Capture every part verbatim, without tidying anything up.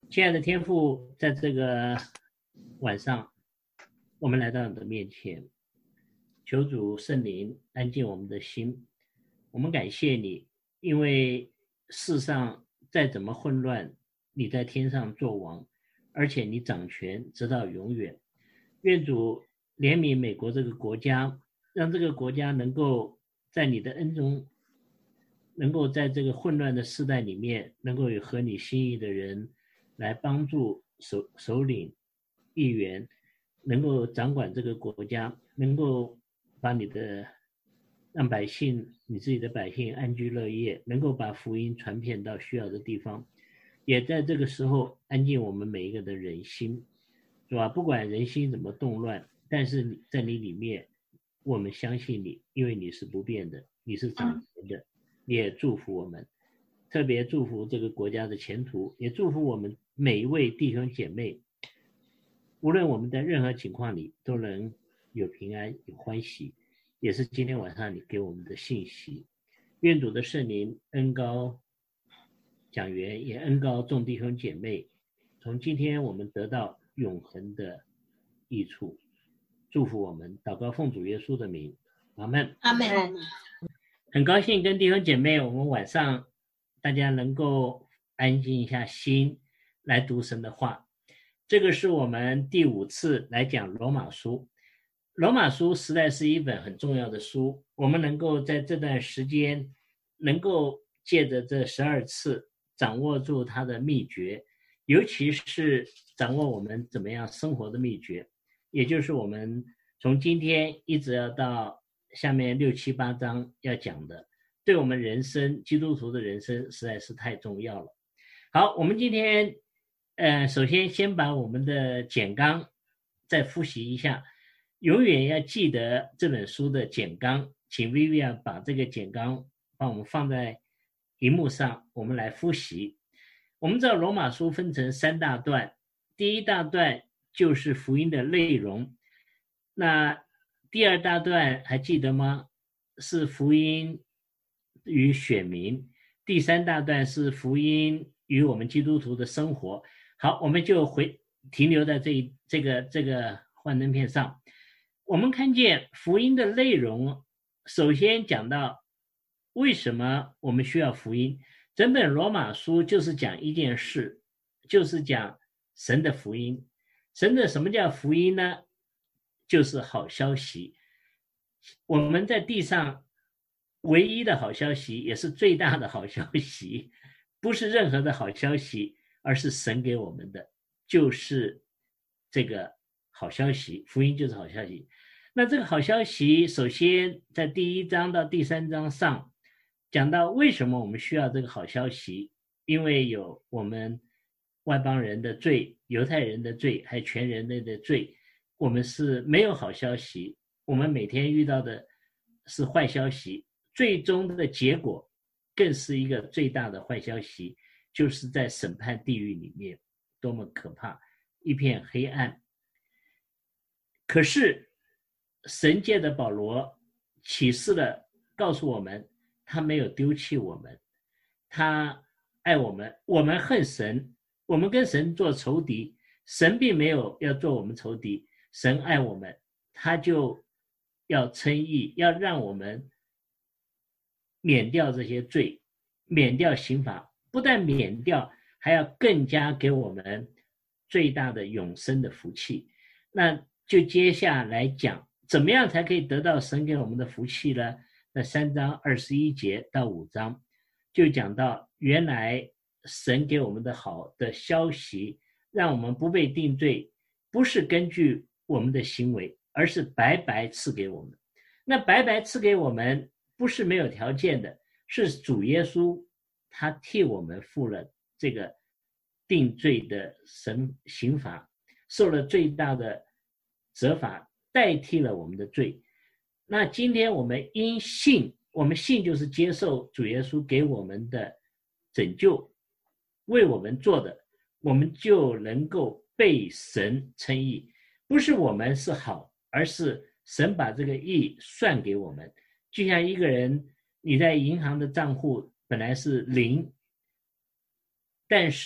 亲爱的天父，在这个晚上，我们来到你的面前，求主圣灵安静我们的心。我们感谢你，因为世上再怎么混乱，你在天上作王，而且你掌权直到永远。愿主怜悯美国这个国家，让这个国家能够在你的恩中，能够在这个混乱的时代里面，能够有合你心意的人来帮助首首领、议员，能够掌管这个国家，能够把你的让百姓、你自己的百姓安居乐业，能够把福音传遍到需要的地方，也在这个时候安静我们每一个的人心，是吧？不管人心怎么动乱，但是在你里面，我们相信你，因为你是不变的，你是掌权的，你也祝福我们，特别祝福这个国家的前途，也祝福我们每一位弟兄姐妹，无论我们在任何情况里都能有平安有欢喜，也是今天晚上你给我们的信息。愿主的圣灵恩膏讲员，也恩膏众弟兄姐妹，从今天我们得到永恒的益处，祝福我们，祷告奉主耶稣的名，阿们。 阿们。 很高兴跟弟兄姐妹，我们晚上大家能够安静一下心来读神的话。这个是我们第五次来讲罗马书。罗马书实在是一本很重要的书，我们能够在这段时间能够借着这十二次掌握住它的秘诀，尤其是掌握我们怎么样生活的秘诀，也就是我们从今天一直要到下面六七八章要讲的，对我们人生基督徒的人生实在是太重要了。好，我们今天呃，首先先把我们的简纲再复习一下，永远要记得这本书的简纲，请 Vivian 把这个简纲帮我们放在荧幕上，我们来复习。我们知道罗马书分成三大段，第一大段就是福音的内容，那第二大段还记得吗？是福音与选民，第三大段是福音与我们基督徒的生活。好，我们就回停留在这这个这个幻灯片上。我们看见福音的内容，首先讲到为什么我们需要福音。整本罗马书就是讲一件事，就是讲神的福音。神的什么叫福音呢？就是好消息。我们在地上唯一的好消息，也是最大的好消息，不是任何的好消息，而是神给我们的，就是这个好消息。福音就是好消息。那这个好消息，首先在第一章到第三章上讲到为什么我们需要这个好消息，因为有我们外邦人的罪、犹太人的罪，还有全人类的罪，我们是没有好消息，我们每天遇到的是坏消息，最终的结果更是一个最大的坏消息，就是在审判地狱里面，多么可怕，一片黑暗。可是神界的保罗启示了，告诉我们他没有丢弃我们，他爱我们，我们恨神，我们跟神做仇敌，神并没有要做我们仇敌，神爱我们，他就要称义，要让我们免掉这些罪，免掉刑罚，不但免掉，还要更加给我们最大的永生的福气。那就接下来讲怎么样才可以得到神给我们的福气呢？那三章二十一节到五章就讲到，原来神给我们的好的消息，让我们不被定罪，不是根据我们的行为，而是白白赐给我们。那白白赐给我们不是没有条件的，是主耶稣他替我们付了这个定罪的神刑罚，受了最大的责罚，代替了我们的罪。那今天我们因信，我们信就是接受主耶稣给我们的拯救，为我们做的，我们就能够被神称义。不是我们是好，而是神把这个义算给我们。就像一个人，你在银行的账户本来是零，但是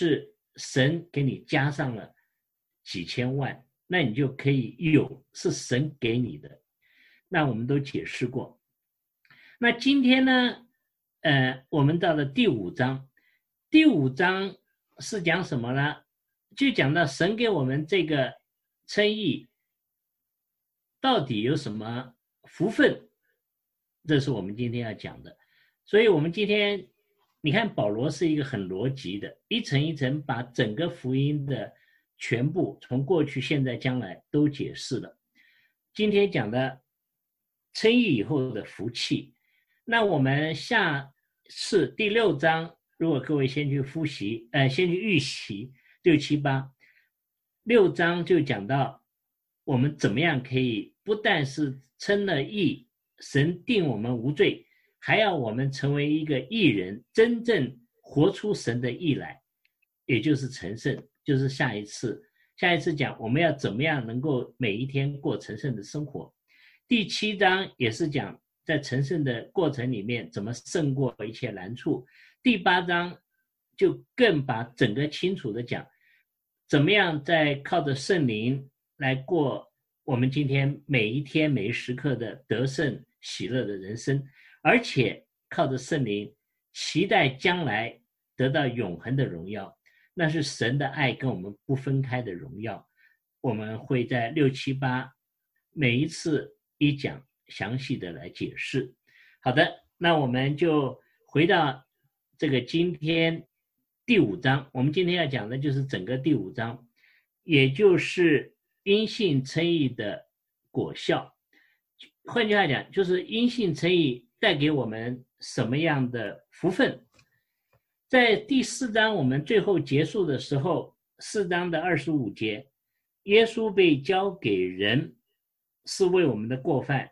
神给你加上了几千万，那你就可以有，是神给你的。那我们都解释过。那今天呢，呃，我们到了第五章，第五章是讲什么呢？就讲到神给我们这个称义到底有什么福分，这是我们今天要讲的。所以我们今天你看保罗是一个很逻辑的，一层一层把整个福音的全部从过去现在将来都解释了。今天讲的称义以后的福气，那我们下次第六章，如果各位先去复习呃，先去预习六七八，六章就讲到我们怎么样可以不但是称了义，神定我们无罪，还要我们成为一个义人，真正活出神的义来，也就是成圣，就是下一次下一次讲我们要怎么样能够每一天过成圣的生活。第七章也是讲在成圣的过程里面怎么胜过一切难处。第八章就更把整个清楚的讲怎么样在靠着圣灵来过我们今天每一天每一时刻的得胜喜乐的人生，而且靠着圣灵期待将来得到永恒的荣耀，那是神的爱跟我们不分开的荣耀。我们会在六七八每一次一讲详细的来解释。好的，那我们就回到这个今天第五章，我们今天要讲的就是整个第五章，也就是因信称义的果效。换句话讲，就是因信称义带给我们什么样的福分。在第四章我们最后结束的时候，四章的二十五节，耶稣被交给人是为我们的过犯，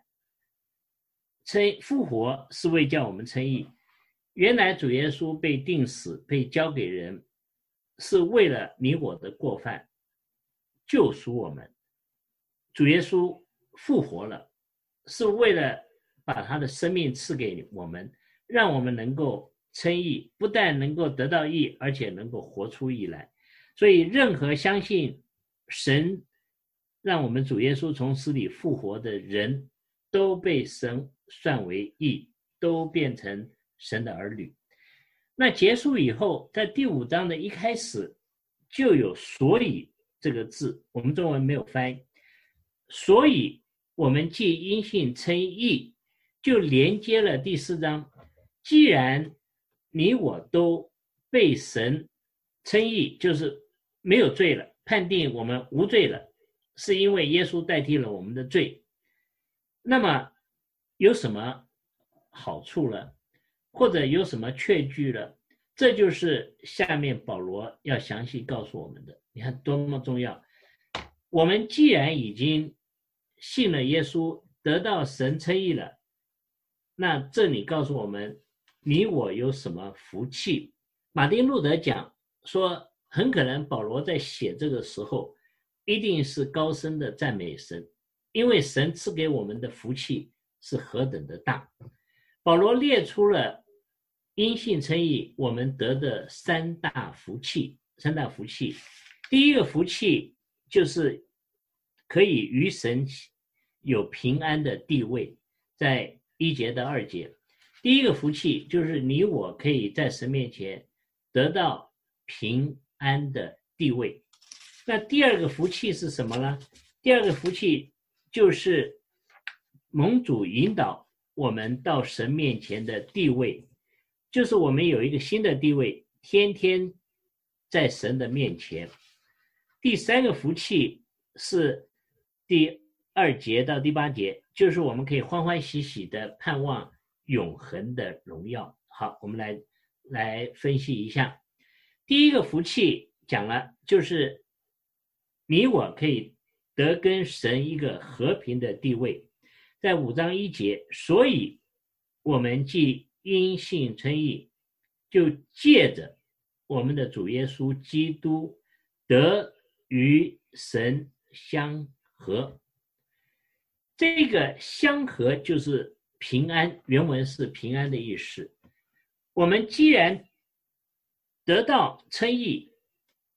复活是为叫我们称义。原来主耶稣被钉死被交给人是为了你我的过犯，救赎我们。主耶稣复活了是为了把他的生命赐给我们，让我们能够称义，不但能够得到义，而且能够活出义来。所以任何相信神让我们主耶稣从死里复活的人，都被神算为义，都变成神的儿女。那结束以后，在第五章的一开始就有所以这个字，我们中文没有翻译，所以我们既因信称义，就连接了第四章。既然你我都被神称义，就是没有罪了，判定我们无罪了，是因为耶稣代替了我们的罪，那么有什么好处了，或者有什么确据了？这就是下面保罗要详细告诉我们的。你看多么重要，我们既然已经信了耶稣，得到神称义了，那这里告诉我们你我有什么福气。马丁路德讲说，很可能保罗在写这个时候一定是高声的赞美神，因为神赐给我们的福气是何等的大。保罗列出了因信称义我们得的三大福气。三大福气，第一个福气就是可以与神有平安的地位，在一节到二节。第一个福气就是你我可以在神面前得到平安的地位。那第二个福气是什么呢？第二个福气就是蒙主引导我们到神面前的地位，就是我们有一个新的地位，天天在神的面前。第三个福气是第二节到第八节，就是我们可以欢欢喜喜的盼望永恒的荣耀。好，我们来来分析一下。第一个福气讲了，就是你我可以得跟神一个和平的地位，在五章一节，所以我们既因信称义，就借着我们的主耶稣基督得与神相合。这个相合就是平安，原文是平安的意思。我们既然得到称义，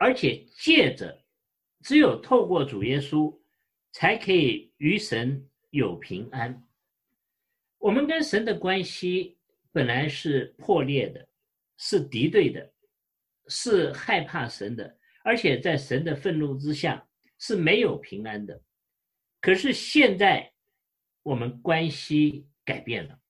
而且借着只有透过主耶稣才可以与神有平安。我们跟神的关系本来是破裂的，是敌对的，是害怕神的，而且在神的愤怒之下是没有平安的。可是现在我们关系改变了。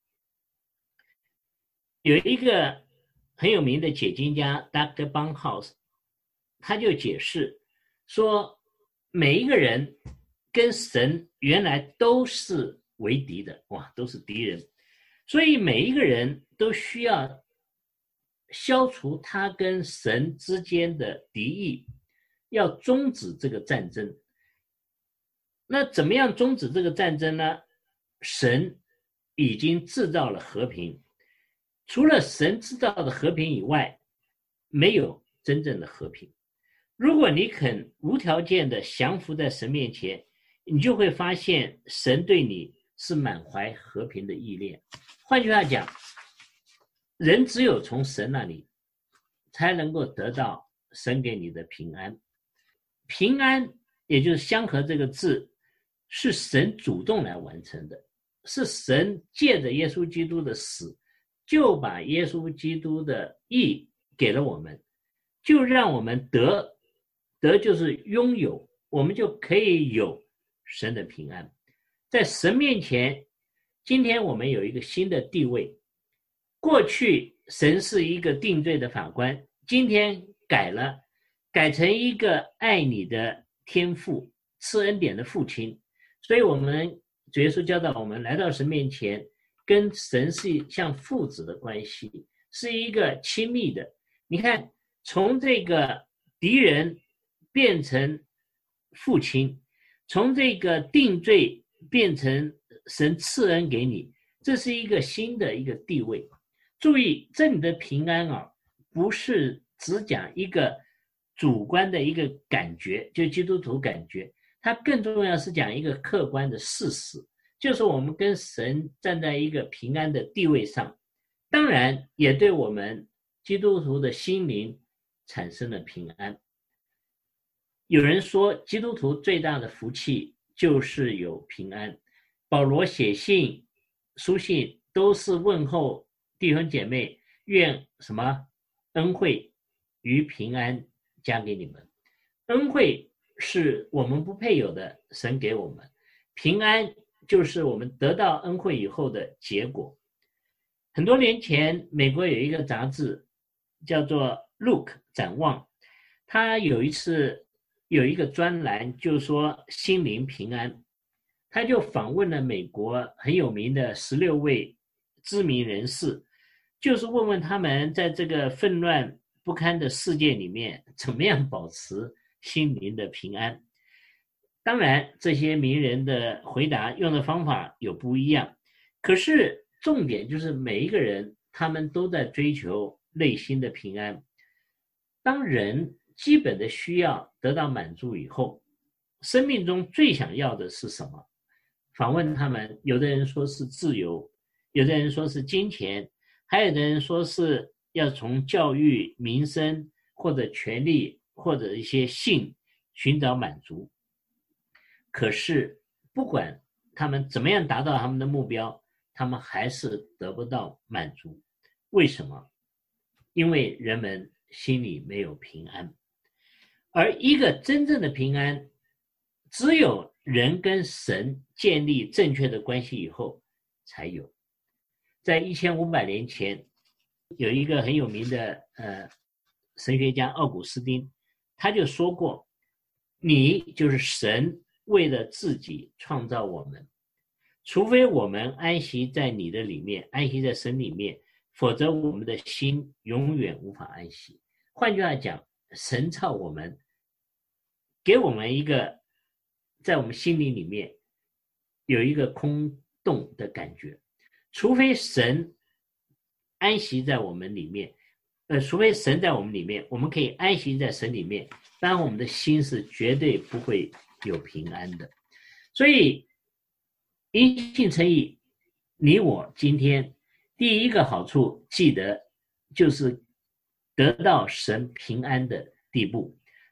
有一个很有名的解经家 Doctor Barnhouse， 他就解释说，每一个人跟神原来都是为敌的，哇，都是敌人，所以每一个人都需要消除他跟神之间的敌意，要终止这个战争。那怎么样终止这个战争呢？神已经制造了和平，除了神制造的和平以外，没有真正的和平。如果你肯无条件的降服在神面前，你就会发现神对你是满怀和平的意念。换句话讲，人只有从神那里才能够得到神给你的平安。平安也就是相合这个字，是神主动来完成的，是神借着耶稣基督的死，就把耶稣基督的义给了我们，就让我们得，得就是拥有，我们就可以有神的平安。在神面前，今天我们有一个新的地位。过去神是一个定罪的法官，今天改了，改成一个爱你的天父，赐恩典的父亲。所以我们主耶稣教导我们来到神面前，跟神是像父子的关系，是一个亲密的。你看，从这个敌人变成父亲，从这个定罪变成神赐恩给你，这是一个新的一个地位。注意，这里的平安啊，不是只讲一个主观的一个感觉，就基督徒感觉，它更重要是讲一个客观的事实，就是我们跟神站在一个平安的地位上，当然也对我们基督徒的心灵产生了平安。有人说，基督徒最大的福气就是有平安。保罗写信、书信都是问候弟兄姐妹，愿什么恩惠与平安加给你们。恩惠是我们不配有的，神给我们；平安就是我们得到恩惠以后的结果。很多年前，美国有一个杂志叫做《Look 展望》，他有一次有一个专栏，就说心灵平安。他就访问了美国很有名的十六位知名人士，就是问问他们在这个纷乱不堪的世界里面，怎么样保持心灵的平安。当然，这些名人的回答用的方法有不一样，可是重点就是每一个人他们都在追求内心的平安。当人基本的需要得到满足以后，生命中最想要的是什么？访问他们，有的人说是自由，有的人说是金钱，还有的人说是要从教育、民生或者权力或者一些性寻找满足。可是不管他们怎么样达到他们的目标，他们还是得不到满足。为什么？因为人们心里没有平安。而一个真正的平安，只有人跟神建立正确的关系以后才有。在一千五百年前，有一个很有名的呃神学家奥古斯丁，他就说过，你就是神为了自己创造我们，除非我们安息在你的里面，安息在神里面，否则我们的心永远无法安息。换句话讲，神造我们，给我们一个在我们心里里面有一个空洞的感觉，除非神安息在我们里面，呃，除非神在我们里面，我们可以安息在神里面，当然我们的心是绝对不会有平安的。所以因信称义，你我今天第一个好处记得就是得到神平安的地步。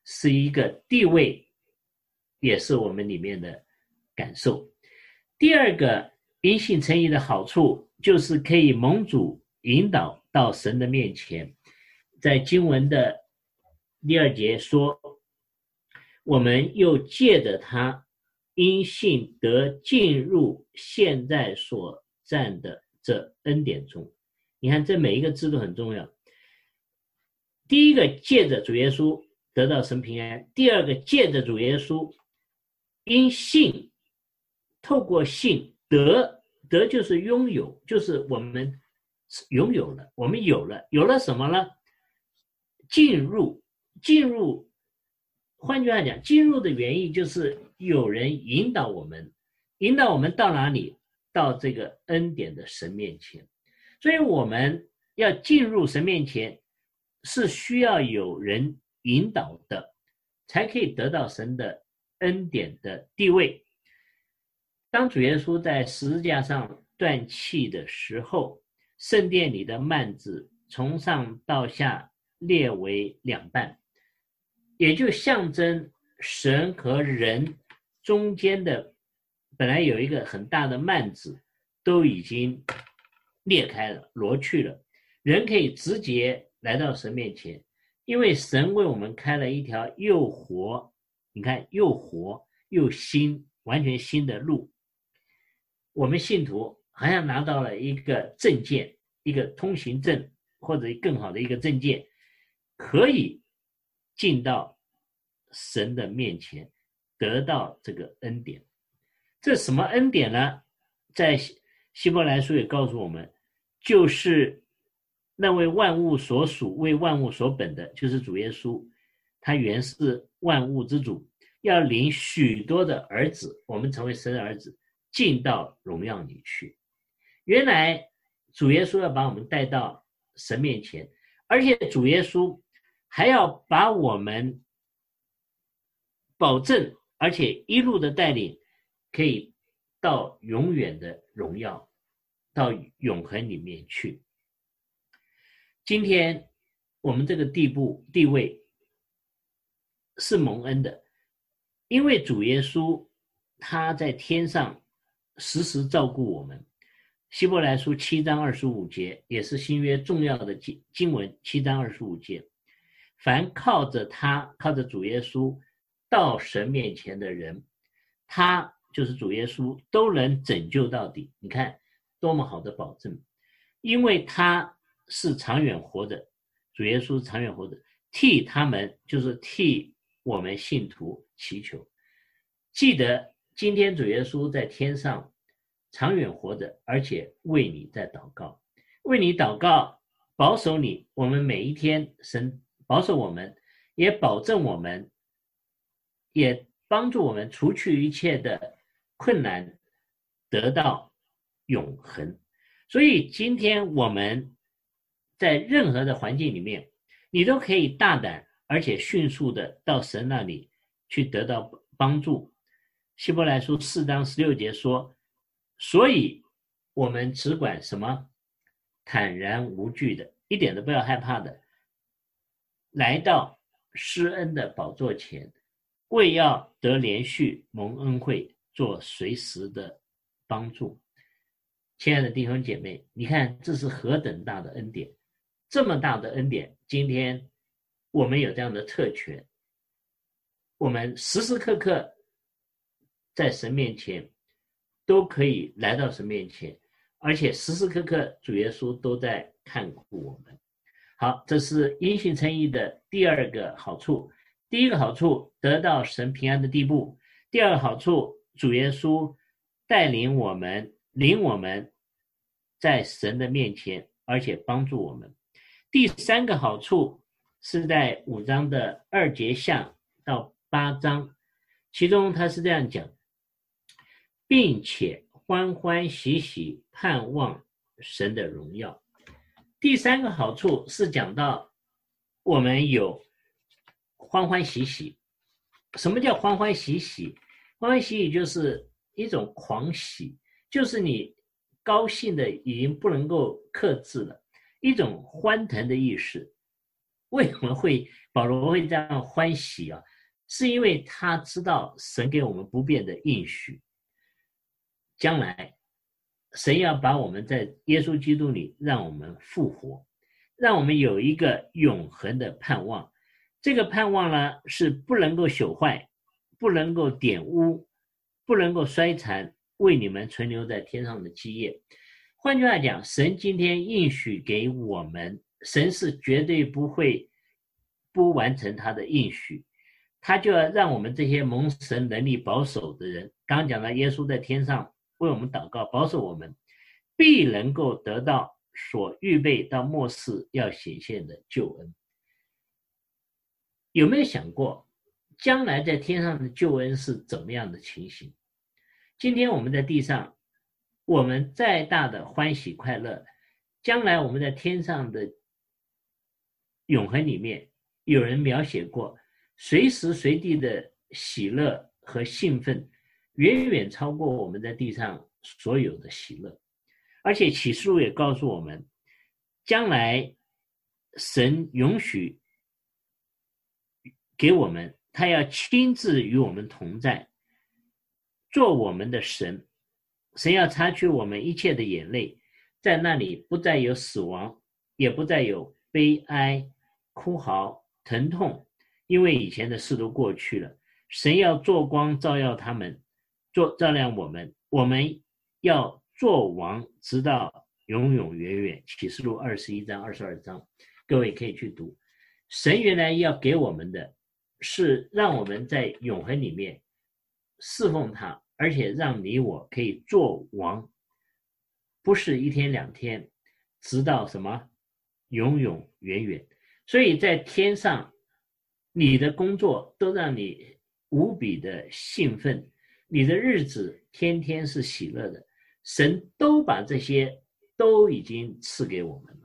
是一个地位，也是我们里面的感受。第二个因信称义的好处，就是可以蒙主引导到神的面前。在经文的第二节说，我们又借着他因信得进入现在所占的这恩典中。你看这每一个字都很重要。第一个借着主耶稣得到神平安，第二个借着主耶稣因信透过信得，得就是拥有，就是我们拥有了，我们有了，有了什么呢？进入，进入，换句话讲，进入的原意就是有人引导我们，引导我们到哪里？到这个恩典的神面前。所以我们要进入神面前，是需要有人引导的，才可以得到神的恩典的地位。当主耶稣在十字架上断气的时候，圣殿里的幔子从上到下裂为两半，也就象征神和人中间的本来有一个很大的幔子都已经裂开了，挪去了，人可以直接来到神面前，因为神为我们开了一条又活，你看又活又新，完全新的路。我们信徒好像拿到了一个证件，一个通行证，或者更好的一个证件，可以进到神的面前，得到这个恩典。这什么恩典呢？在希伯来书也告诉我们，就是那为万物所属、为万物所本的，就是主耶稣，他原是万物之主，要领许多的儿子，我们成为神的儿子，进到荣耀里去。原来主耶稣要把我们带到神面前，而且主耶稣还要把我们保证，而且一路的带领，可以到永远的荣耀，到永恒里面去。今天我们这个地步地位是蒙恩的，因为主耶稣他在天上时时照顾我们。希伯来书七章二十五节也是新约重要的经文，七章二十五节，凡靠着他，靠着主耶稣到神面前的人，他就是主耶稣都能拯救到底。你看多么好的保证，因为他是长远活的，主耶稣长远活的，替他们，就是替我们信徒祈求。记得今天主耶稣在天上长远活的，而且为你在祷告，为你祷告，保守你，我们每一天神保守我们，也保证我们，也帮助我们除去一切的困难，得到永恒。所以今天我们在任何的环境里面，你都可以大胆而且迅速的到神那里去得到帮助。希伯来书四章十六节说，所以我们只管什么？坦然无惧的，一点都不要害怕的，来到施恩的宝座前，为要得连续蒙恩惠，做随时的帮助。亲爱的弟兄姐妹，你看这是何等大的恩典，这么大的恩典，今天我们有这样的特权，我们时时刻刻在神面前都可以来到神面前，而且时时刻刻主耶稣都在看顾我们。好，这是因信称义的第二个好处。第一个好处，得到神平安的地步；第二个好处，主耶稣带领我们，领我们在神的面前，而且帮助我们。第三个好处是在五章的二节下到八章，其中他是这样讲，并且欢欢喜喜盼望神的荣耀。第三个好处是讲到我们有欢欢喜喜。什么叫欢欢喜喜？欢欢喜喜就是一种狂喜，就是你高兴的已经不能够克制了，一种欢腾的意识。 为什么会保罗会这样欢喜啊？是因为他知道神给我们不变的应许，将来神要把我们在耶稣基督里让我们复活，让我们有一个永恒的盼望。这个盼望呢，是不能够朽坏，不能够玷污，不能够衰残，为你们存留在天上的基业。换句话讲，神今天应许给我们，神是绝对不会不完成他的应许，他就要让我们这些蒙神能力保守的人，刚刚讲到耶稣在天上为我们祷告，保守我们，必能够得到所预备到末世要显现的救恩。有没有想过将来在天上的救恩是怎么样的情形？今天我们在地上，我们再大的欢喜快乐，将来我们在天上的永恒里面，有人描写过随时随地的喜乐和兴奋远远超过我们在地上所有的喜乐。而且启示录也告诉我们，将来神允许给我们，他要亲自与我们同在，做我们的神。神要擦去我们一切的眼泪，在那里不再有死亡，也不再有悲哀、哭嚎、疼痛，因为以前的事都过去了。神要做光照耀他们，做照亮我们，我们要做王直到永永远远。启示录二十一章二十二章，各位可以去读。神原来要给我们的是让我们在永恒里面侍奉他，而且让你我可以做王，不是一天两天，直到什么永永远远。所以在天上你的工作都让你无比的兴奋，你的日子天天是喜乐的，神都把这些都已经赐给我们了。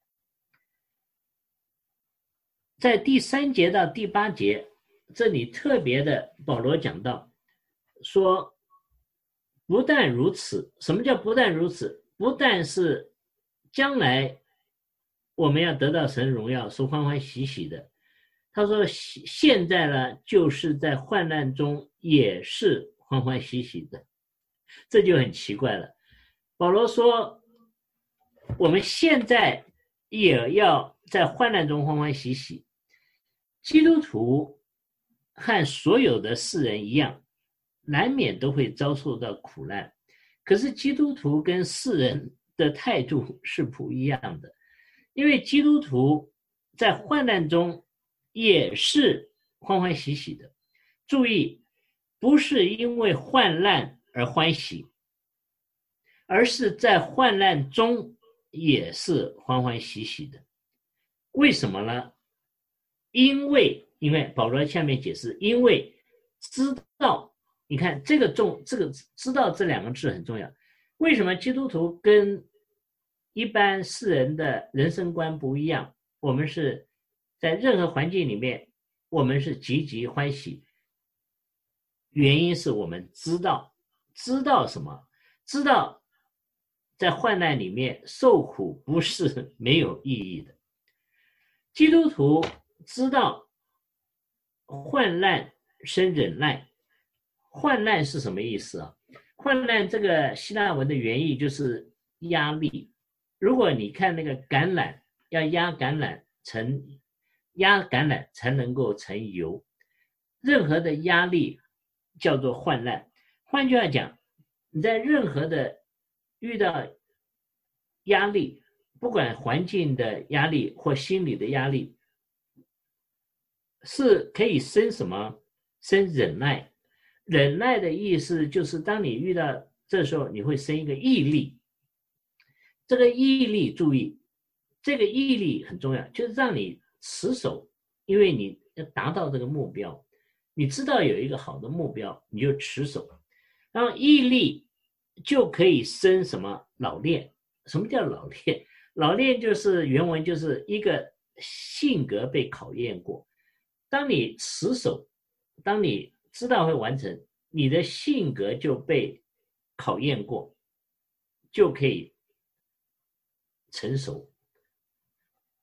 在第三节到第八节，这里特别的保罗讲到说，不但如此，什么叫不但如此？不但是将来我们要得到神荣耀，是欢欢喜喜的。他说现在呢，就是在患难中也是欢欢喜喜的，这就很奇怪了。保罗说我们现在也要在患难中欢欢喜喜。基督徒和所有的世人一样，难免都会遭受到苦难，可是基督徒跟世人的态度是不一样的，因为基督徒在患难中也是欢欢喜喜的。注意，不是因为患难而欢喜，而是在患难中也是欢欢喜喜的。为什么呢？因为因为保罗下面解释，因为知道，你看这个重这个知道这两个字很重要。为什么基督徒跟一般世人的人生观不一样？我们是在任何环境里面，我们是积极欢喜，原因是我们知道知道什么？知道在患难里面受苦不是没有意义的。基督徒知道患难生忍耐。患难是什么意思啊？患难这个希腊文的原意就是压力。如果你看那个橄榄，要压橄榄成压橄榄才能够成油，任何的压力叫做患难。换句话讲，你在任何的遇到压力，不管环境的压力或心理的压力，是可以生什么？生忍耐。忍耐的意思就是当你遇到这时候，你会生一个毅力。这个毅力，注意，这个毅力很重要，就是让你持守，因为你要达到这个目标，你知道有一个好的目标，你就持守。然后毅力就可以生什么？老练。什么叫老练？老练就是原文就是一个性格被考验过。当你持守，当你知道会完成，你的性格就被考验过，就可以成熟。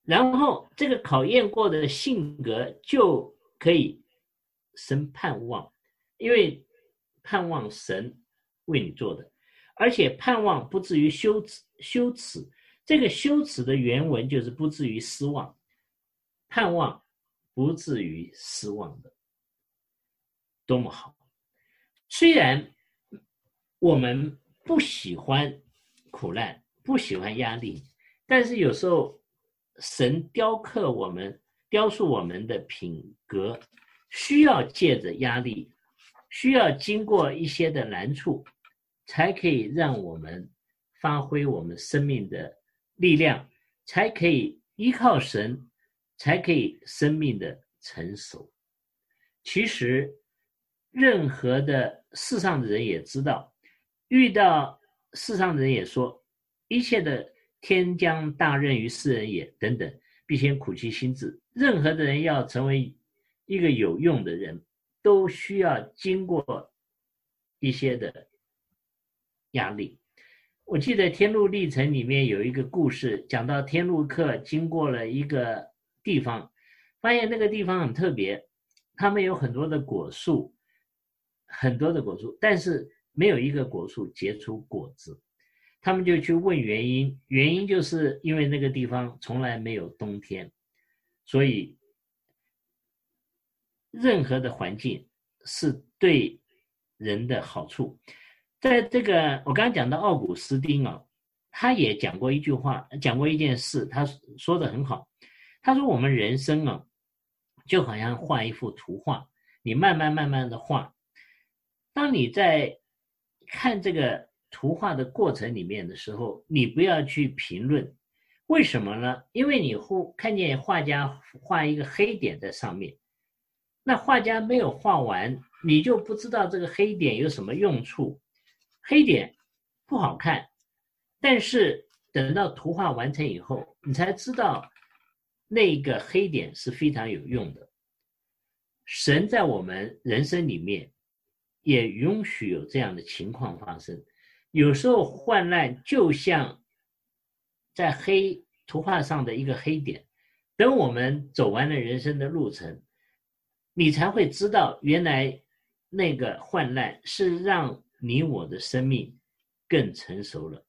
然后这个考验过的性格就可以生盼望，因为盼望神为你做的，而且盼望不至于羞耻。羞耻这个羞耻的原文就是不至于失望，盼望不至于失望的，多么好！虽然我们不喜欢苦难，不喜欢压力，但是有时候神雕刻我们、雕塑我们的品格，需要借着压力，需要经过一些的难处，才可以让我们发挥我们生命的力量，才可以依靠神，才可以生命的成熟。其实任何的世上的人也知道，遇到世上的人也说，一切的天将大任于斯人也等等，必先苦其心志。任何的人要成为一个有用的人，都需要经过一些的压力。我记得天路历程里面有一个故事，讲到天路客经过了一个地方，发现那个地方很特别，他们有很多的果树，很多的果树，但是没有一个果树结出果子。他们就去问原因，原因就是因为那个地方从来没有冬天，所以任何的环境是对人的好处。在这个我刚刚讲到奥古斯丁啊，他也讲过一句话，讲过一件事，他说的很好。他说我们人生啊，就好像画一幅图画，你慢慢慢慢的画，当你在看这个图画的过程里面的时候，你不要去评论，为什么呢？因为你看见画家画一个黑点在上面，那画家没有画完，你就不知道这个黑点有什么用处。黑点不好看，但是等到图画完成以后，你才知道那个黑点是非常有用的。神在我们人生里面也允许有这样的情况发生，有时候患难就像在黑图画上的一个黑点，等我们走完了人生的路程，你才会知道原来那个患难是让你我的生命更成熟了。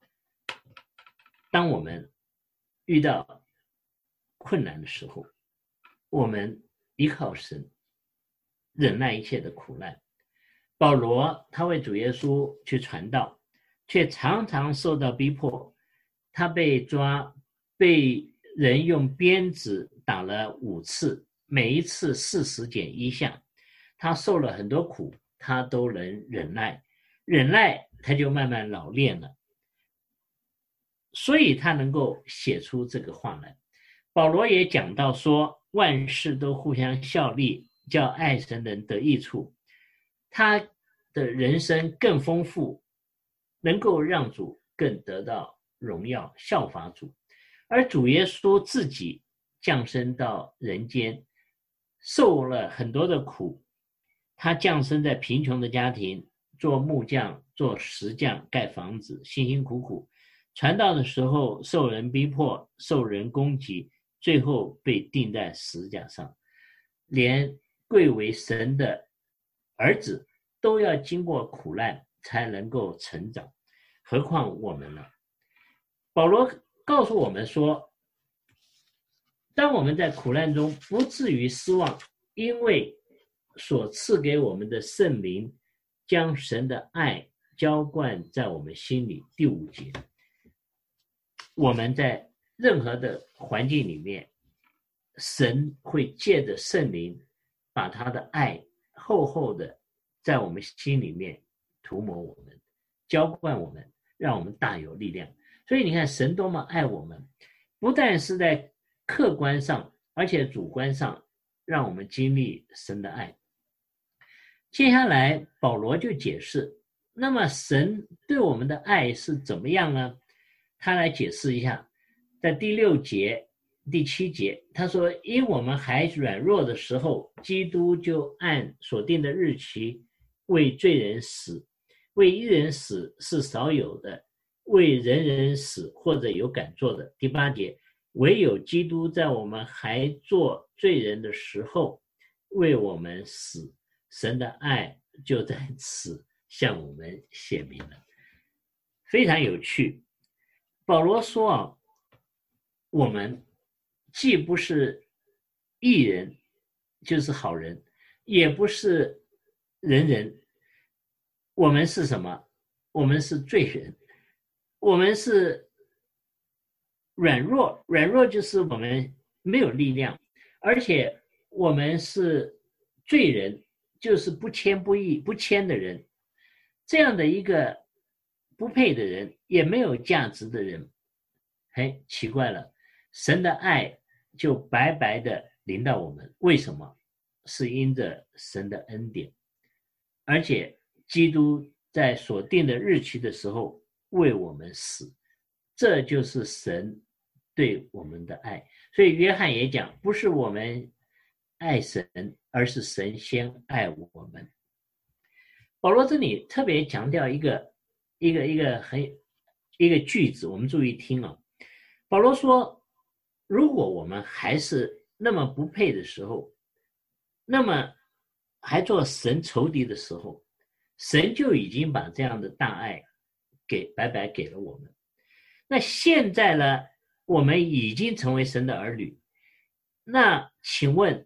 当我们遇到困难的时候，我们依靠神，忍耐一切的苦难。保罗他为主耶稣去传道，却常常受到逼迫，他被抓，被人用鞭子打了五次，每一次四十减一项，他受了很多苦，他都能忍耐，忍耐他就慢慢老练了，所以他能够写出这个话来。保罗也讲到说，万事都互相效力，叫爱神人得益处，他的人生更丰富，能够让主更得到荣耀，效法主。而主耶稣自己降生到人间，受了很多的苦，他降生在贫穷的家庭，做木匠，做石匠，盖房子，辛辛苦苦传道的时候受人逼迫，受人攻击，最后被钉在十字架上。连贵为神的儿子都要经过苦难才能够成长，何况我们呢？保罗告诉我们说，当我们在苦难中不至于失望，因为所赐给我们的圣灵将神的爱浇灌在我们心里。第五节，我们在任何的环境里面，神会借着圣灵把他的爱厚厚的在我们心里面涂抹我们，浇灌我们，让我们大有力量。所以你看神多么爱我们，不但是在客观上，而且主观上让我们经历神的爱。接下来保罗就解释，那么神对我们的爱是怎么样呢？他来解释一下，在第六节第七节，他说，因我们还软弱的时候，基督就按所定的日期为罪人死，为一人死是少有的，为人人死或者有敢做的。第八节， 唯有基督在我们还做罪人的时候为我们死，神的爱就在此向我们显明了。非常有趣，保罗说啊，我们既不是义人就是好人，也不是仁人，我们是什么？我们是罪人，我们是软弱，软弱就是我们没有力量，而且我们是罪人，就是不谦不义不谦的人，这样的一个不配的人，也没有价值的人，嘿，奇怪了，神的爱就白白的临到我们，为什么？是因着神的恩典，而且基督在所定的日期的时候为我们死，这就是神对我们的爱。所以约翰也讲，不是我们爱神，而是神先爱我们。保罗这里特别强调一个一个一个很一个句子，我们注意听啊。保罗说，如果我们还是那么不配的时候，那么还做神仇敌的时候，神就已经把这样的大爱给白白给了我们。那现在呢，我们已经成为神的儿女，那请问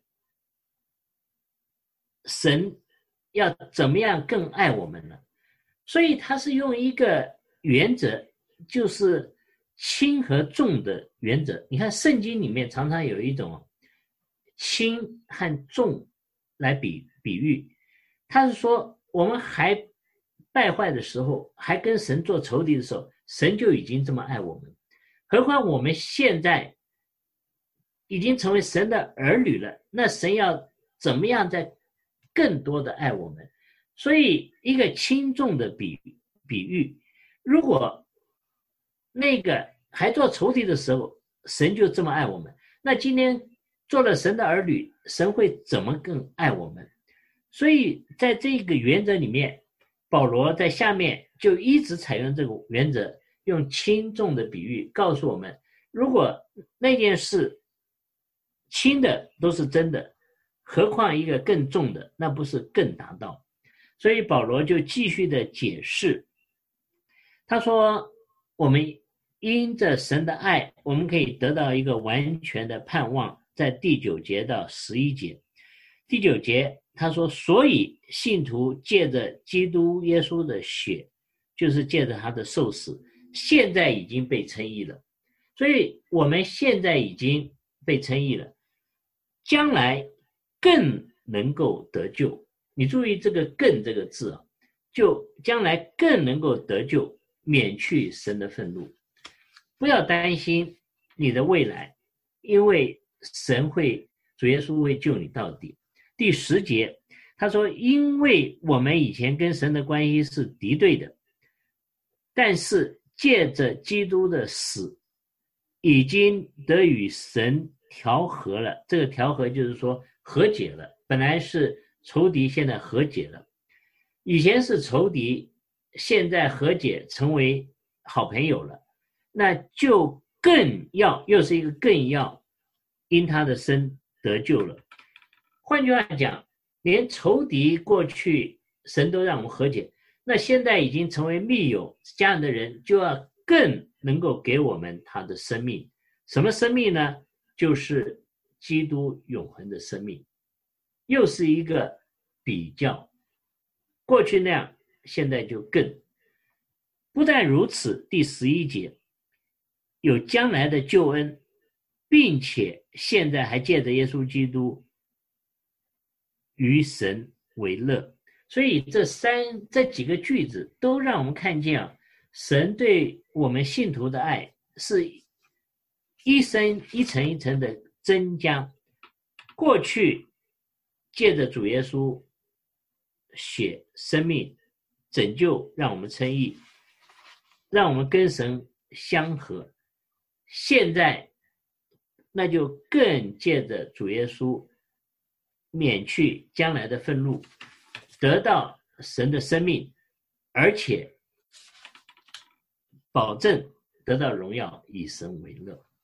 神要怎么样更爱我们呢？所以他是用一个原则，就是轻和重的原则。你看圣经里面常常有一种轻和重来比比喻，他是说我们还败坏的时候，还跟神做仇敌的时候，神就已经这么爱我们，何况我们现在已经成为神的儿女了，那神要怎么样在更多的爱我们？所以一个轻重的比比喻，如果那个还做仇敌的时候，神就这么爱我们，那今天做了神的儿女，神会怎么更爱我们？所以在这个原则里面，保罗在下面就一直采用这个原则，用轻重的比喻告诉我们，如果那件事轻的都是真的，何况一个更重的，那不是更达到？所以保罗就继续的解释，他说我们因着神的爱，我们可以得到一个完全的盼望，在第九节到十一节。第九节他说，所以信徒借着基督耶稣的血，就是借着他的受死，现在已经被称义了。所以我们现在已经被称义了，将来更能够得救。你注意这个更这个字啊，就将来更能够得救，免去神的愤怒。不要担心你的未来，因为神会，主耶稣会救你到底。第十节他说，因为我们以前跟神的关系是敌对的，但是借着基督的死，已经得与神调和了。这个调和就是说和解了，本来是仇敌，现在和解了。以前是仇敌，现在和解成为好朋友了，那就更要，又是一个更要因他的生得救了。换句话讲，连仇敌过去神都让我们和解，那现在已经成为密友家人的人，就要更能够给我们他的生命。什么生命呢？就是基督永恒的生命。又是一个比较，过去那样，现在就更。不但如此，第十一节有将来的救恩，并且现在还借着耶稣基督与神为乐。所以这三这几个句子都让我们看见啊，神对我们信徒的爱是一层一层一层的增加。过去借着主耶稣血生命拯救，让我们称义，让我们跟神相合。现在那就更借着主耶稣免去将来的愤怒，得到神的生命，而且保证得到荣耀，以神为乐。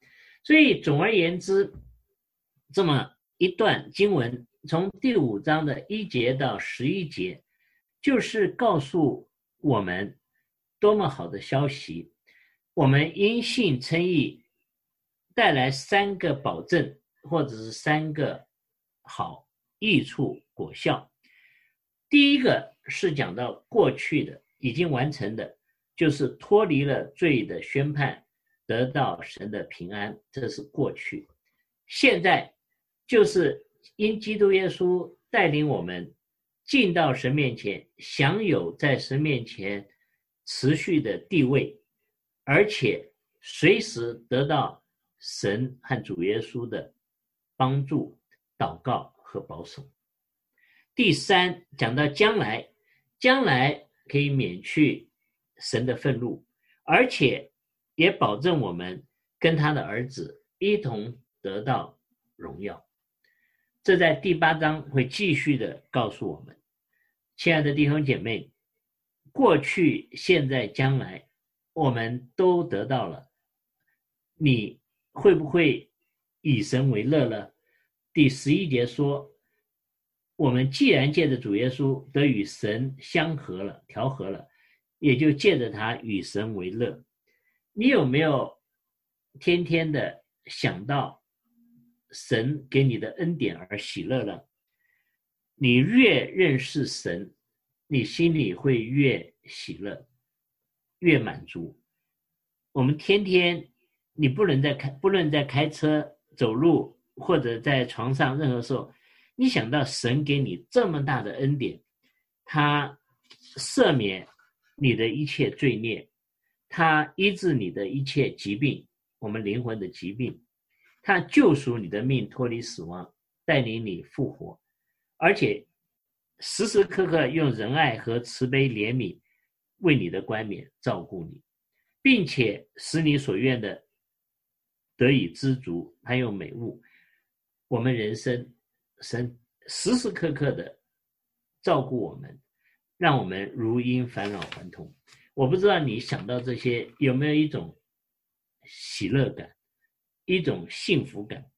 所以总而言之，这么一段经文，从第五章的一节到十一节，就是告诉我们多么好的消息。我们因信称义，带来三个保证，或者是三个好益处果效。第一个是讲到过去的已经完成的，就是脱离了罪的宣判，得到神的平安，这是过去。现在就是因基督耶稣带领我们进到神面前，享有在神面前持续的地位，而且随时得到神和主耶稣的帮助、祷告和保守。第三，讲到将来，将来可以免去神的愤怒，而且也保证我们跟他的儿子一同得到荣耀。这在第八章会继续的告诉我们。亲爱的弟兄姐妹，过去、现在、将来，我们都得到了。你会不会以神为乐呢？第十一节说，我们既然借着主耶稣得与神相合了、调和了，也就借着他与神为乐。你有没有天天的想到神给你的恩典而喜乐呢？你越认识神，你心里会越喜乐，越满足。我们天天，你不能在开，不论在开车、走路，或者在床上，任何时候，你想到神给你这么大的恩典，他赦免你的一切罪孽，他医治你的一切疾病，我们灵魂的疾病，他救赎你的命，脱离死亡，带领你复活，而且时时刻刻用仁爱和慈悲怜悯为你的冠冕照顾你，并且使你所愿的得以知足，还有美物。我们人生神时时刻刻的照顾我们，让我们如婴返老还童。我不知道你想到这些有没有一种喜乐感，一种幸福感。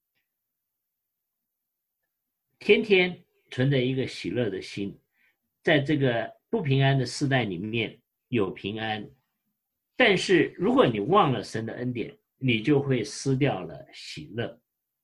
天天存着一个喜乐的心，在这个不平安的世代里面有平安，但是如果你忘了神的恩典，你就会失掉了喜乐。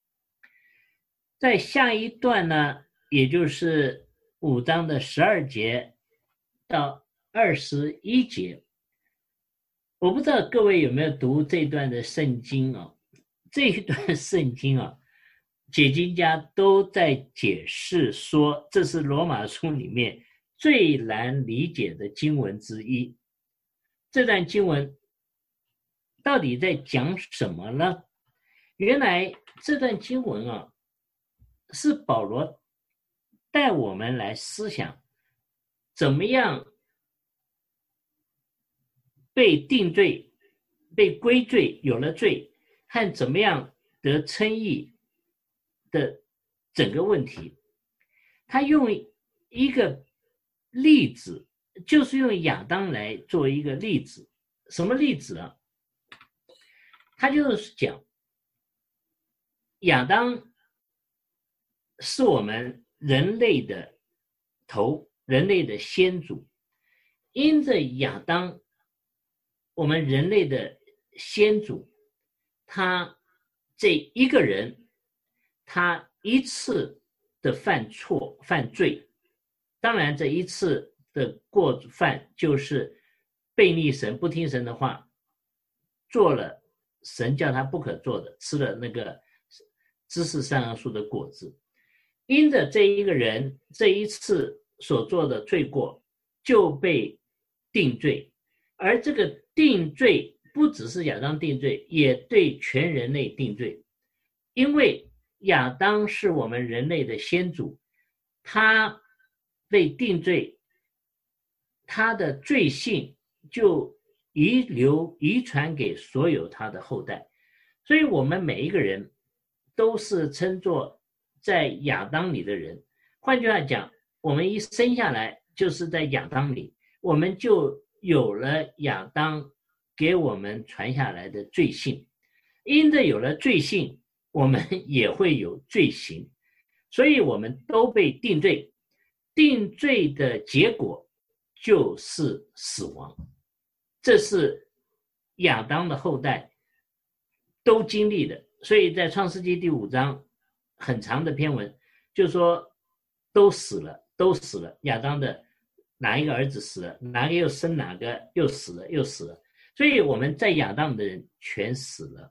在下一段呢，也就是五章的十二节到二十一节，我不知道各位有没有读这段的圣经啊？这一段圣经啊，解经家都在解释说，这是罗马书里面最难理解的经文之一。这段经文到底在讲什么呢？原来这段经文啊，是保罗带我们来思想，怎么样被定罪、被归罪，有了罪，和怎么样得称义的整个问题。他用一个例子，就是用亚当来做一个例子。什么例子啊？他就是讲亚当是我们人类的头，人类的先祖。因着亚当，我们人类的先祖，他这一个人，他一次的犯错犯罪，当然这一次的过犯就是背逆神，不听神的话，做了神叫他不可做的，吃了那个知识善恶树的果子。因着这一个人这一次所做的罪过，就被定罪。而这个定罪不只是亚当定罪，也对全人类定罪。因为亚当是我们人类的先祖，他被定罪，他的罪性就遗留遗传给所有他的后代。所以我们每一个人都是称作在亚当里的人。换句话讲，我们一生下来就是在亚当里，我们就有了亚当给我们传下来的罪性。 因着有了罪性，我们也会有罪行，所以我们都被定罪。定罪的结果就是死亡，这是亚当的后代都经历的。所以在创世纪第五章很长的篇文就说都死了，都死了，亚当的哪一个儿子死了，哪个又生哪个又死了，又死了，所以我们在亚当的人全死了。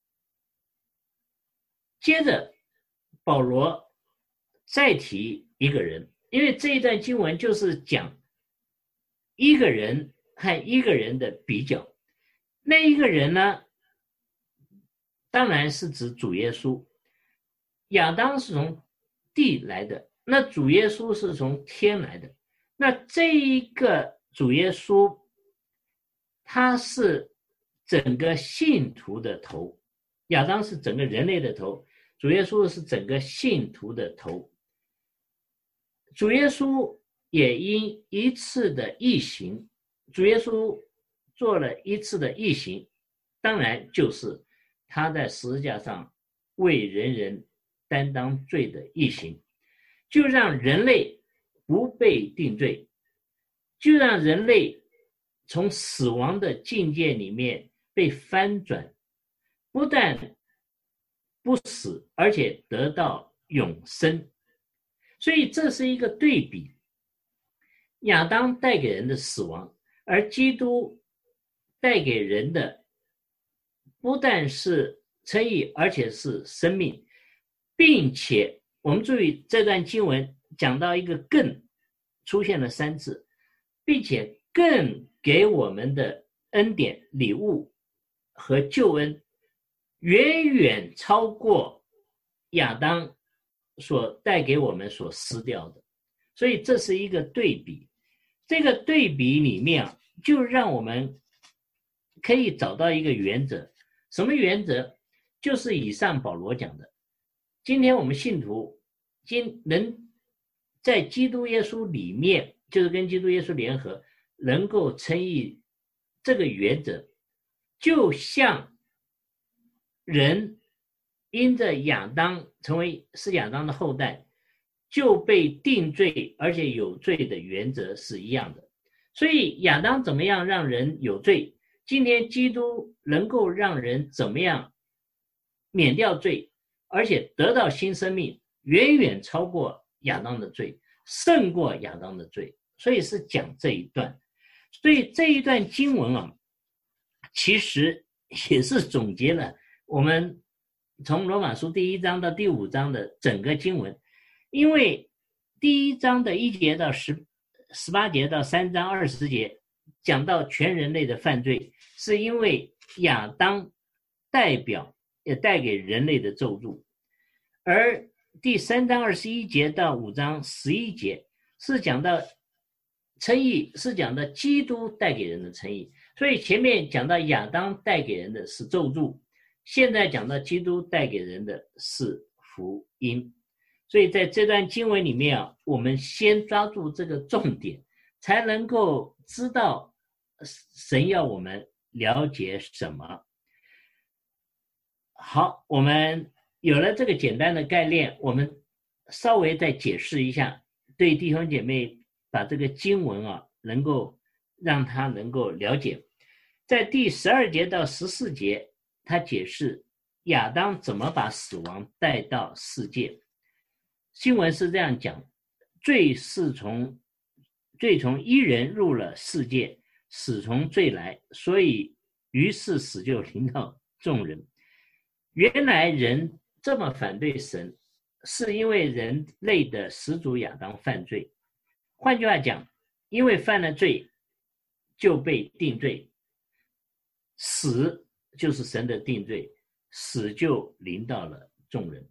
接着保罗再提一个人，因为这一段经文就是讲一个人和一个人的比较。那一个人呢，当然是指主耶稣。亚当是从地来的，那主耶稣是从天来的。那这一个主耶稣，他是整个信徒的头，亚当是整个人类的头，主耶稣是整个信徒的头。主耶稣也因一次的义行，主耶稣做了一次的义行，当然就是他在十字架上为人人担当罪的义行，就让人类不被定罪，就让人类从死亡的境界里面被翻转，不但不死，而且得到永生。所以这是一个对比，亚当带给人的死亡，而基督带给人的不但是称义，而且是生命，并且我们注意这段经文讲到一个更出现了三次，并且更给我们的恩典礼物和救恩远远超过亚当所带给我们所失掉的。所以这是一个对比，这个对比里面啊，就让我们可以找到一个原则。什么原则？就是以上保罗讲的，今天我们信徒今能在基督耶稣里面，就是跟基督耶稣联合，能够称义，这个原则就像人因着亚当成为是亚当的后代就被定罪而且有罪的原则是一样的。所以亚当怎么样让人有罪，今天基督能够让人怎么样免掉罪，而且得到新生命，远远超过亚当的罪，胜过亚当的罪。所以是讲这一段。所以这一段经文啊，其实也是总结了我们从罗马书第一章到第五章的整个经文。因为第一章的一节到十十八节到三章二十节讲到全人类的犯罪，是因为亚当代表也带给人类的咒诅，而第三章二十一节到五章十一节是讲到称义，是讲到基督带给人的称义。所以前面讲到亚当带给人的是咒诅，现在讲到基督带给人的是福音。所以在这段经文里面啊，我们先抓住这个重点，才能够知道神要我们了解什么。好，我们有了这个简单的概念，我们稍微再解释一下，对弟兄姐妹把这个经文啊，能够让他能够了解。在第十二节到十四节，他解释亚当怎么把死亡带到世界。经文是这样讲，罪是从罪从一人入了世界，死从罪来，所以于是死就临到众人。原来人这么反对神，是因为人类的始祖亚当犯罪。换句话讲，因为犯了罪就被定罪，死就是神的定罪，死就临到了众人。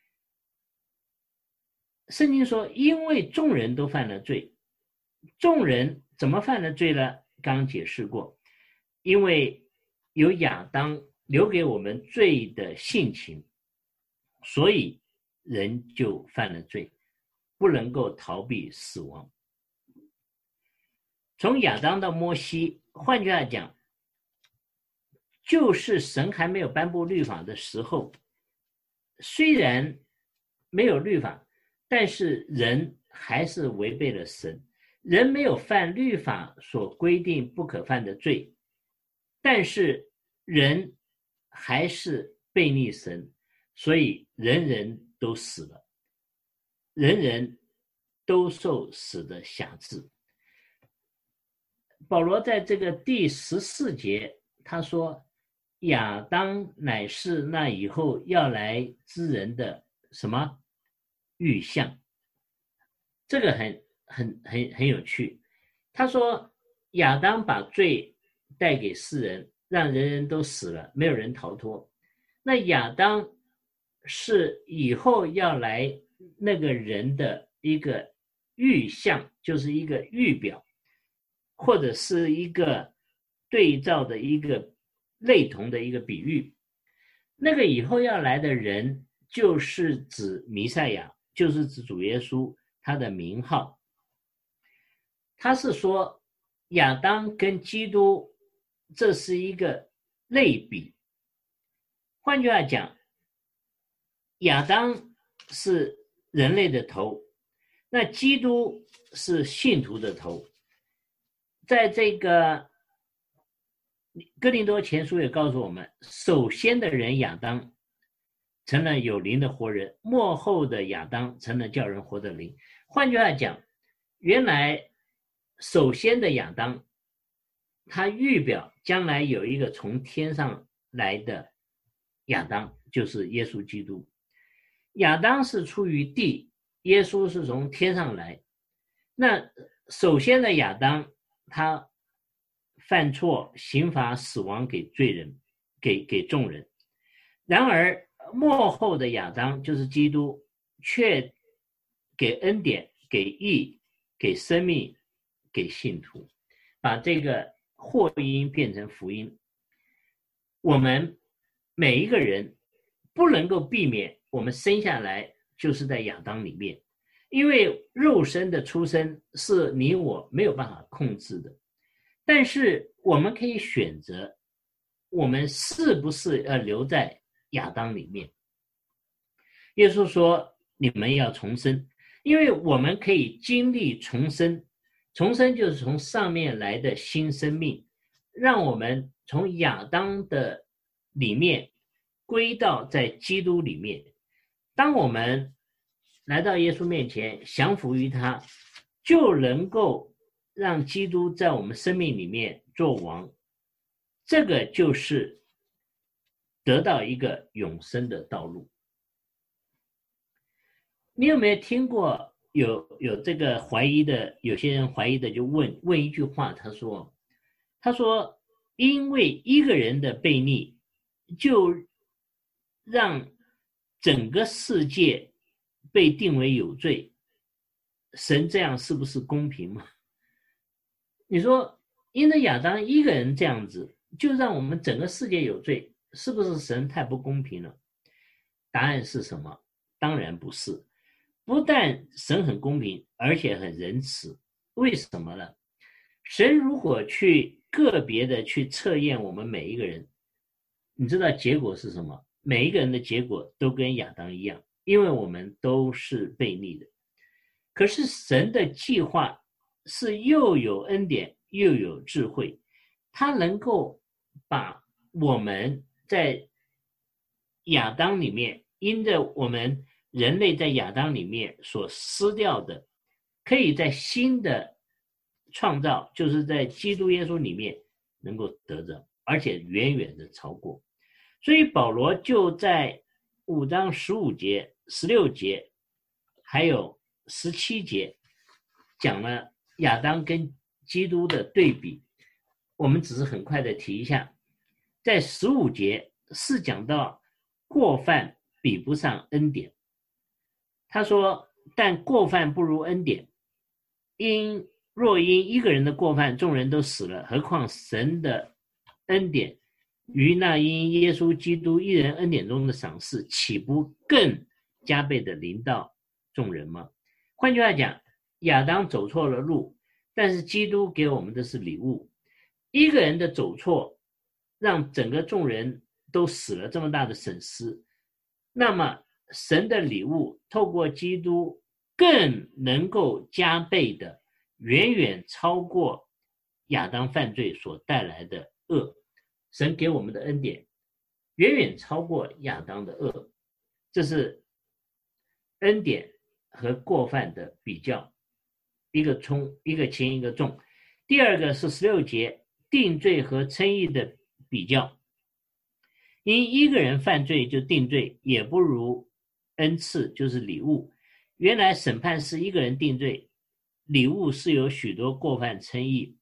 圣经说因为众人都犯了罪，众人怎么犯了罪呢？刚解释过，因为有亚当留给我们罪的性情，所以人就犯了罪，不能够逃避死亡。从亚当到摩西，换句话讲， 就是神还没有颁布律法的时候，虽然没有律法，但是人还是违背了神。人没有犯律法所规定不可犯的罪，但是人还是悖逆神，所以人人都死了，人人都受死的辖制。保罗在这个第十四节他说，亚当乃是那以后要来之人的什么预像。这个很很很很有趣。他说亚当把罪带给世人，让人人都死了，没有人逃脱。那亚当是以后要来那个人的一个预像，就是一个预表，或者是一个对照的一个类同的一个比喻。那个以后要来的人就是指弥赛亚，就是指主耶稣，他的名号。他是说亚当跟基督这是一个类比。换句话讲，亚当是人类的头，那基督是信徒的头。在这个哥林多前书也告诉我们，首先的人亚当成了有灵的活人，末后的亚当成了叫人活的灵。换句话讲，原来首先的亚当他预表将来有一个从天上来的亚当，就是耶稣基督。亚当是出于地，耶稣是从天上来。那首先的亚当他犯错，刑罚死亡给罪人，给给众人。然而末后的亚当就是基督，却给恩典，给义，给生命，给信徒，把这个祸因变成福音。我们每一个人不能够避免，我们生下来就是在亚当里面，因为肉身的出生是你我没有办法控制的。但是我们可以选择，我们是不是要留在亚当里面。耶稣说你们要重生，因为我们可以经历重生。重生就是从上面来的新生命，让我们从亚当的里面归到在基督里面。当我们来到耶稣面前，降服于他，就能够让基督在我们生命里面做王。这个就是得到一个永生的道路。你有没有听过有有这个怀疑的，有些人怀疑的就问问一句话，他说他说因为一个人的悖逆，就让整个世界被定为有罪，神这样是不是公平吗？你说因着亚当一个人这样子，就让我们整个世界有罪，是不是神太不公平了？答案是什么？当然不是。不但神很公平，而且很仁慈。为什么呢？神如果去个别的去测验我们每一个人，你知道结果是什么？每一个人的结果都跟亚当一样，因为我们都是悖逆的。可是神的计划是又有恩典又有智慧，他能够把我们在亚当里面，因着我们人类在亚当里面所失掉的，可以在新的创造，就是在基督耶稣里面能够得着，而且远远的超过。所以保罗就在五章十五节、十六节还有十七节讲了亚当跟基督的对比。我们只是很快的提一下，在十五节是讲到过犯比不上恩典。他说但过犯不如恩典，因若因一个人的过犯众人都死了，何况神的恩典于那因耶稣基督一人恩典中的赏赐，岂不更加倍的临到众人吗？换句话讲，亚当走错了路，但是基督给我们的是礼物。一个人的走错让整个众人都死了这么大的损失，那么神的礼物透过基督更能够加倍的远远超过亚当犯罪所带来的恶。神给我们的恩典远远超过亚当的恶，这是恩典和过犯的比较，一个冲一个轻一个重。第二个是十六节定罪和称义的比较，因一个人犯罪就定罪，也不如恩赐就是礼物。原来审判是一个人定罪，礼物是有许多过犯称义。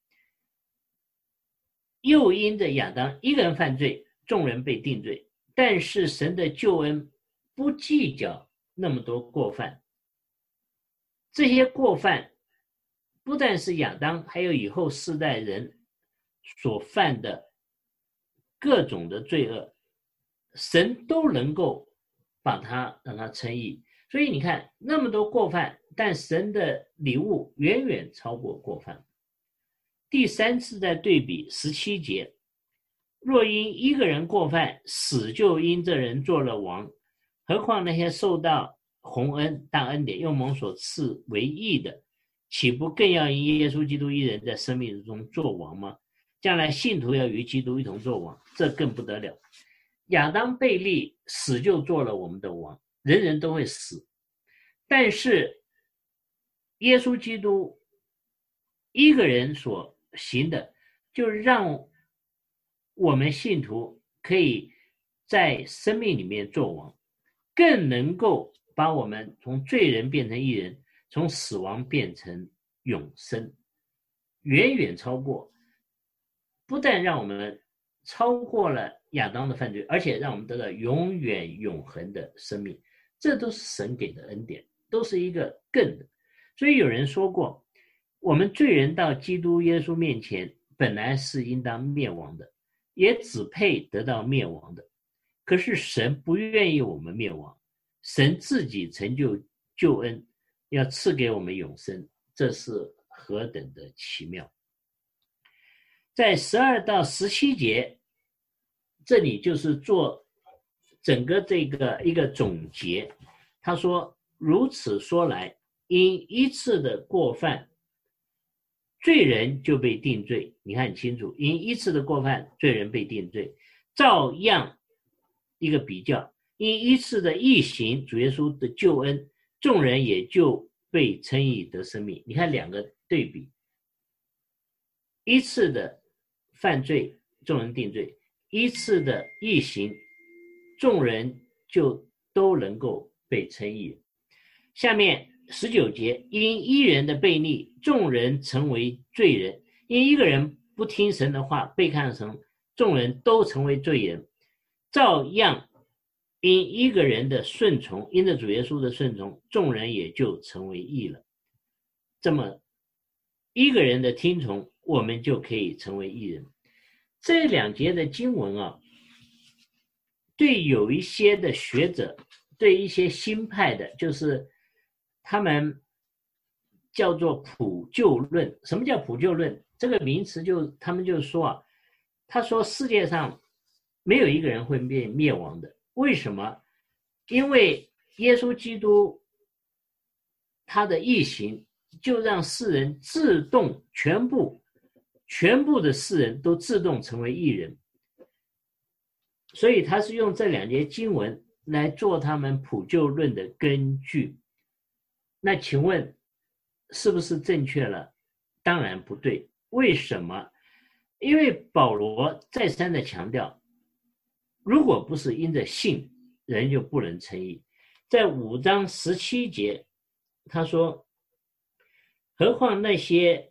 又因着亚当一个人犯罪，众人被定罪，但是神的救恩不计较那么多过犯。这些过犯不但是亚当，还有以后世代人所犯的各种的罪恶，神都能够把它让它称义。所以你看那么多过犯，但神的礼物远远超过过犯。第三次在对比十七节，若因一个人过犯，死就因这人做了王，何况那些受到洪恩大恩典又蒙所赐为义的，岂不更要因耶稣基督一人在生命中做王吗？将来信徒要与基督一同做王，这更不得了。亚当背逆，死就做了我们的王，人人都会死。但是耶稣基督一个人所行的，就让我们信徒可以在生命里面做王，更能够把我们从罪人变成义人，从死亡变成永生，远远超过，不但让我们超过了亚当的犯罪，而且让我们得到永远永恒的生命。这都是神给的恩典，都是一个更的。所以有人说过，我们罪人到基督耶稣面前本来是应当灭亡的，也只配得到灭亡的。可是神不愿意我们灭亡，神自己成就救恩，要赐给我们永生，这是何等的奇妙。在十二到十七节，这里就是做整个这个一个总结。他说，如此说来，因一次的过犯，罪人就被定罪。你看很清楚，因一次的过犯，罪人被定罪。照样一个比较，因一次的义行，主耶稣的救恩，众人也就被称义得生命。你看两个对比，一次的犯罪，众人定罪；一次的义行，众人就都能够被称义。下面十九节，因一人的悖逆，众人成为罪人；因一个人不听神的话，被看成，众人都成为罪人。照样，因一个人的顺从，因着主耶稣的顺从，众人也就成为义了。这么一个人的听从，我们就可以成为义人。这两节的经文啊，对有一些的学者，对一些新派的，就是他们叫做普救论。什么叫普救论？这个名词就他们就说啊，他说世界上没有一个人会被灭亡的。为什么？因为耶稣基督他的义行就让世人自动全部全部的世人都自动成为义人。所以他是用这两节经文来做他们普救论的根据。那请问是不是正确了？当然不对。为什么？因为保罗再三的强调，如果不是因着信，人就不能称义。在五章十七节他说，何况那些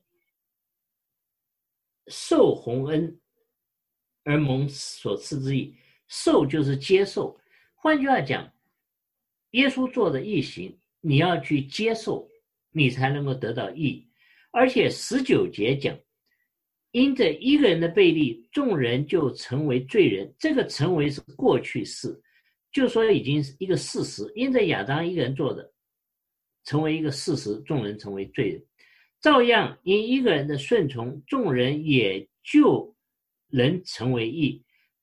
受洪恩而蒙所赐之义，受就是接受。换句话讲，耶稣做的义行，你要去接受，你才能够得到义。而且十九节讲，因着一个人的悖逆，众人就成为罪人。这个成为是过去式，就说已经是一个事实。因着亚当一个人做的，成为一个事实，众人成为罪人。照样因一个人的顺从，众人也就能成为义。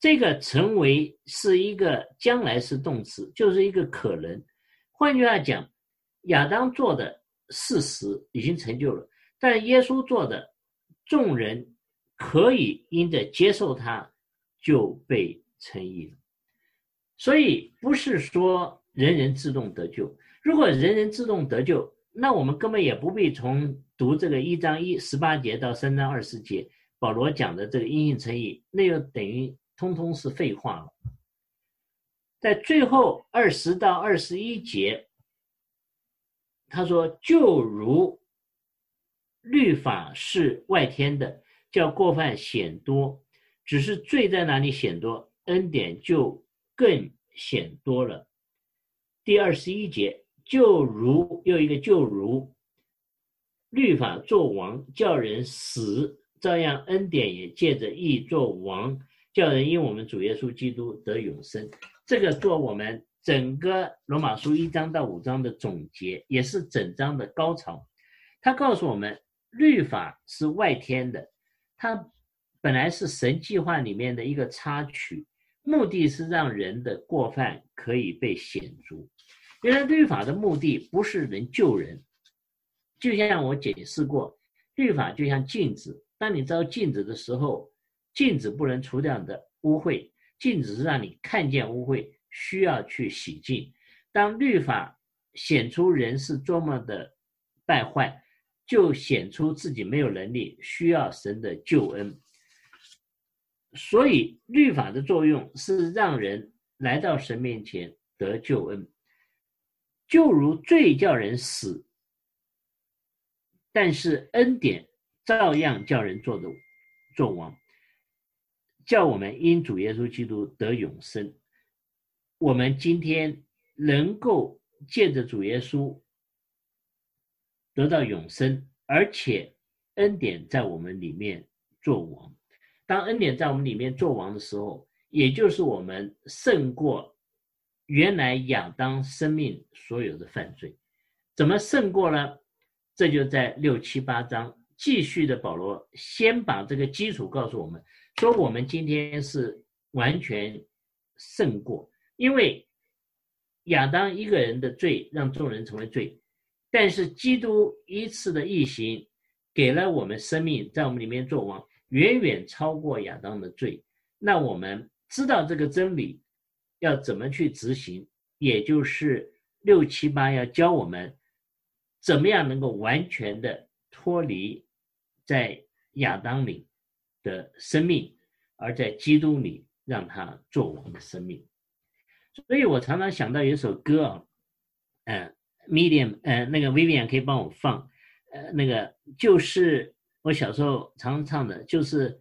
这个成为是一个将来式动词，就是一个可能。换句话讲，亚当做的事实已经成就了，但耶稣做的，众人可以因着接受他就被称义了。所以不是说人人自动得救，如果人人自动得救，那我们根本也不必从读这个一章一十八节到三章二十节保罗讲的这个因信称义，那又等于通通是废话了。在最后二十到二十一节，他说就如律法是外添的，叫过犯显多，只是罪在哪里显多，恩典就更显多了。第二十一节，就如又一个就如律法作王叫人死，照样恩典也借着义作王，叫人因我们主耶稣基督得永生。这个做我们整个罗马书一章到五章的总结，也是整章的高潮。他告诉我们，律法是外添的，它本来是神计划里面的一个插曲，目的是让人的过犯可以被显足。原来律法的目的不是能救人，就像我解释过，律法就像镜子，当你照镜子的时候，镜子不能除掉你的污秽，镜子是让你看见污秽，需要去洗净。当律法显出人是多么的败坏，就显出自己没有能力，需要神的救恩。所以律法的作用是让人来到神面前得救恩，就如罪叫人死，但是恩典照样叫人做的做王，叫我们因主耶稣基督得永生。我们今天能够借着主耶稣得到永生，而且恩典在我们里面做王。当恩典在我们里面做王的时候，也就是我们胜过原来亚当生命所有的犯罪。怎么胜过呢？这就在六七八章继续的，保罗先把这个基础告诉我们，说我们今天是完全胜过，因为亚当一个人的罪让众人成为罪，但是基督一次的义行给了我们生命，在我们里面做王，远远超过亚当的罪。那我们知道这个真理要怎么去执行，也就是六七八要教我们怎么样能够完全的脱离在亚当里的生命，而在基督里让他做我们的生命。所以我常常想到有一首歌啊，呃 Medium 呃那个 Vivian 可以帮我放，呃那个就是我小时候常常唱的，就是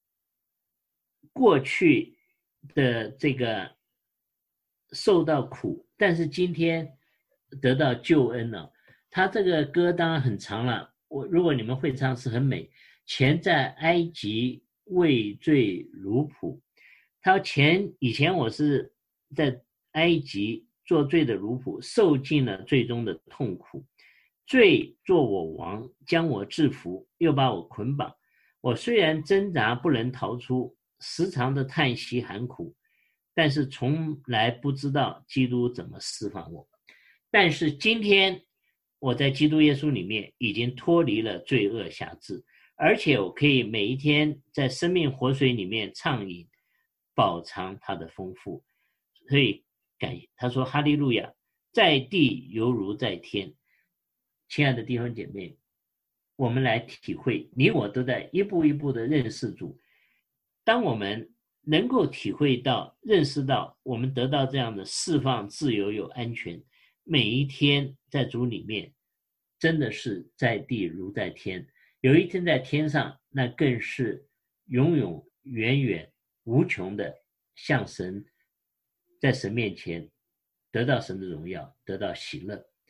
过去的这个受到苦，但是今天得到救恩了。他这个歌当然很长了，我如果你们会唱是很美。前在埃及畏罪如朴，他前以前我是在埃及做罪的奴仆，受尽了最终的痛苦，罪做我王，将我制服，又把我捆绑。我虽然挣扎不能逃出，时常的叹息喊苦，但是从来不知道基督怎么释放我。但是今天我在基督耶稣里面已经脱离了罪恶辖制，而且我可以每一天在生命活水里面畅饮，饱尝它的丰富。所以感他说哈利路亚，在地犹如在天。亲爱的弟兄姐妹，我们来体会，你我都在一步一步的认识主。当我们能够体会到认识到我们得到这样的释放、自由有安全，每一天在主里面真的是在地如在天，有一天在天上，那更是永永远远无穷的向神，在神面前得到神的荣耀，得到喜乐。